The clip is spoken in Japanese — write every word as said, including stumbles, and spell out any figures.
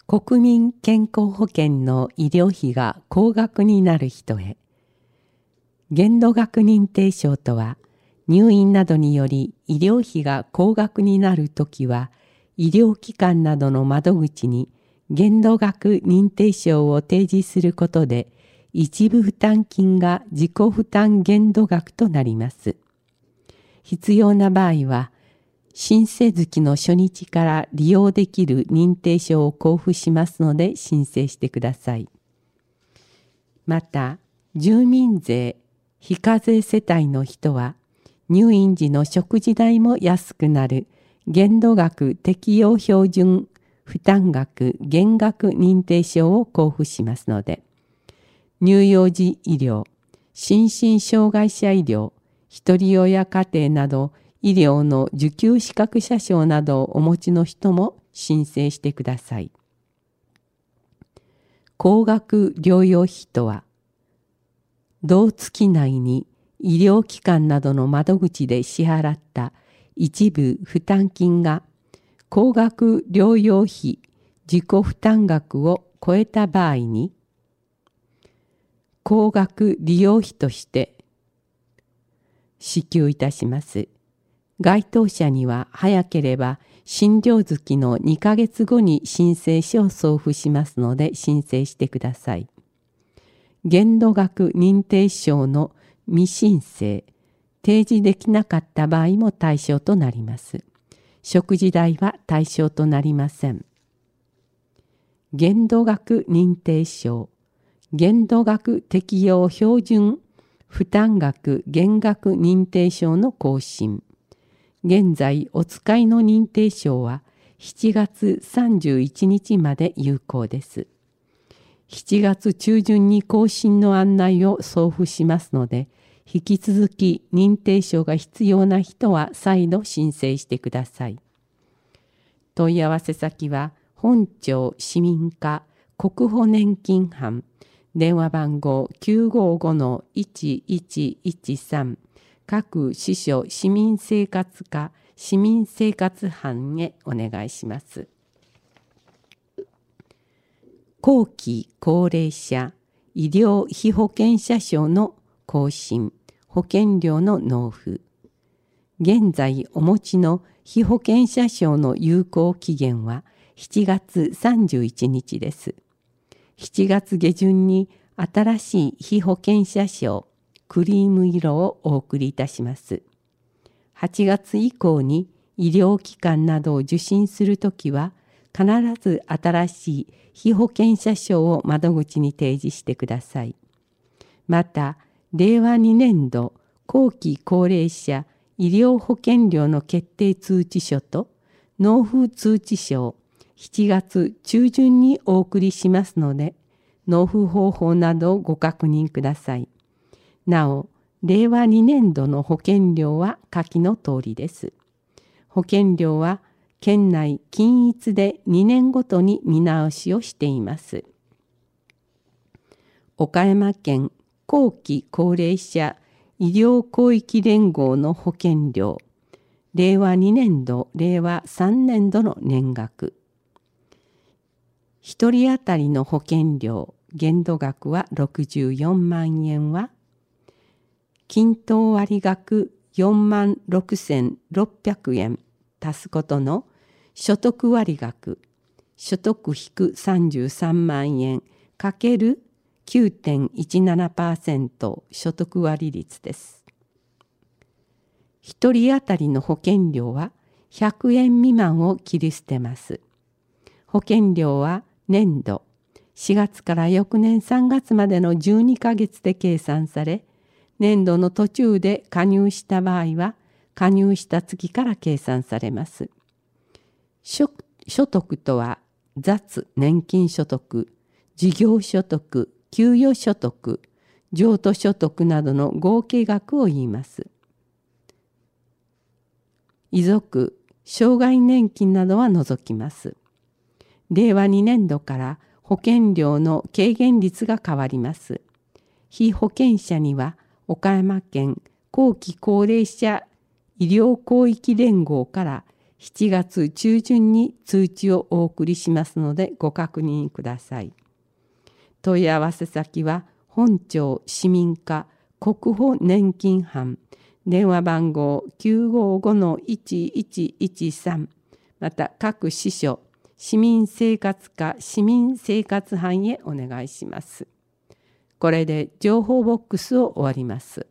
国民健康保険の医療費が高額になる人へ。限度額認定証とは、入院などにより医療費が高額になるときは、医療機関などの窓口に限度額認定証を提示することで、一部負担金が自己負担限度額となります。必要な場合は、申請月の初日から利用できる認定証を交付しますので申請してください。また、住民税非課税世帯の人は、入院時の食事代も安くなる限度額適用標準負担額減額認定証を交付しますので、乳幼児医療、心身障害者医療、ひとり親家庭など医療の受給資格者証などをお持ちの人も申請してください。高額療養費とは、同月内に医療機関などの窓口で支払った一部負担金が高額療養費自己負担額を超えた場合に、高額利用費として支給いたします。該当者には早ければ診療月のにかげつごに申請書を送付しますので申請してください。限度額認定証の未申請、提示できなかった場合も対象となります。食事代は対象となりません。限度額認定証、限度額適用標準負担額減額認定証の更新。現在お使いの認定証はしちがつさんじゅういちにちまで有効です。しちがつ中旬に更新の案内を送付しますので、引き続き認定証が必要な人は再度申請してください。問い合わせ先は本庁市民課国保年金班、電話番号 きゅうごごのいちいちいちさん、各支所市民生活課市民生活班へお願いします。後期高齢者医療被保険者証の更新、保険料の納付。現在お持ちの被保険者証の有効期限はしちがつさんじゅういちにちです。しちがつ下旬に新しい被保険者証クリーム色をお送りいたします。はちがつ以降に医療機関などを受診するときは、必ず新しい被保険者証を窓口に提示してください。また、れいわにねんど後期高齢者医療保険料の決定通知書と納付通知書をしちがつ中旬にお送りしますので、納付方法などをご確認ください。なお、れいわにねんどの保険料は下記の通りです。保険料は県内均一でにねんごとに見直しをしています。岡山県後期高齢者医療広域連合の保険料、れいわにねんど、れいわさんねんどの年額。ひとり当たりの保険料、限度額はろくじゅうよんまんえんは、均等割額よんまんろくせんろっぴゃくえん足すことの所得割額、所得引くさんじゅうさんまんえんかける きゅうてんいちななパーセント 所得割率です。ひとり当たりの保険料はひゃくえん未満を切り捨てます。保険料は年度、しがつから翌年さんがつまでのじゅうにかげつで計算され、年度の途中で加入した場合は、加入した月から計算されます。所得とは、雑年金所得、事業所得、給与所得、譲渡所得などの合計額を言います。遺族、障害年金などは除きます。れいわにねんどから保険料の軽減率が変わります。被保険者には、岡山県後期高齢者医療広域連合からしちがつ中旬に通知をお送りしますのでご確認ください。問い合わせ先は本庁市民課国保年金班、電話番号 きゅうごごのいちいちいちさん、また各支所、市民生活課市民生活班へお願いします。これで情報ボックスを終わります。